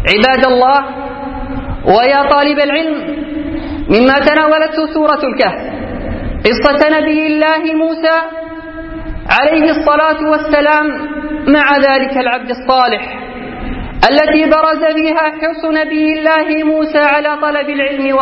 عباد الله ويا طالب العلم، مما تناولته سورة الكهف قصة نبي الله موسى عليه الصلاة والسلام مع ذلك العبد الصالح التي برز فيها حرص نبي الله موسى على طلب العلم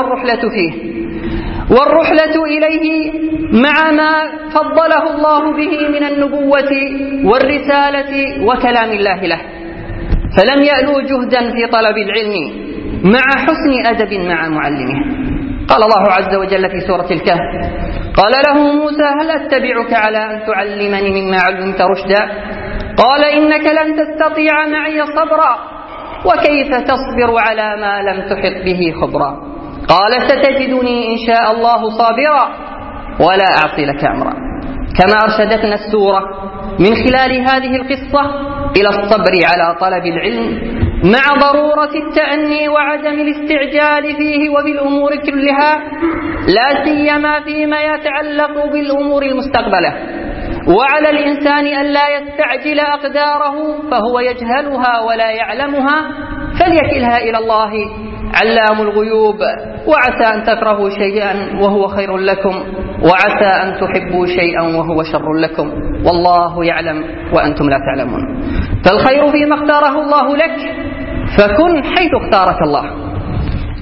والرحلة إليه مع ما فضله الله به من النبوة والرسالة وكلام الله له، فلم يألو جهدا في طلب العلم مع حسن أدب مع معلمه. قال الله عز وجل في سورة الكهف: قال له موسى: هل أتبعك على أن تعلمني مما علمت رشدا؟ قال: إنك لن تستطيع معي صبرا، وكيف تصبر على ما لم تحط به خبرا؟ قال: ستجدني إن شاء الله صابرا ولا أعصي لك أمرا. كما أرشدتنا السورة من خلال هذه القصة إلى الصبر على طلب العلم مع ضرورة التأني وعدم الاستعجال فيه وبالأمور كلها، لا سيما فيما يتعلق بالأمور المستقبلة، وعلى الإنسان أن لا يستعجل أقداره فهو يجهلها ولا يعلمها، فليكلها إلى الله علام الغيوب. وعسى أن تكرهوا شيئا وهو خير لكم، وعسى أن تحبوا شيئا وهو شر لكم، والله يعلم وأنتم لا تعلمون. فالخير فيما اختاره الله لك، فكن حيث اختارك الله.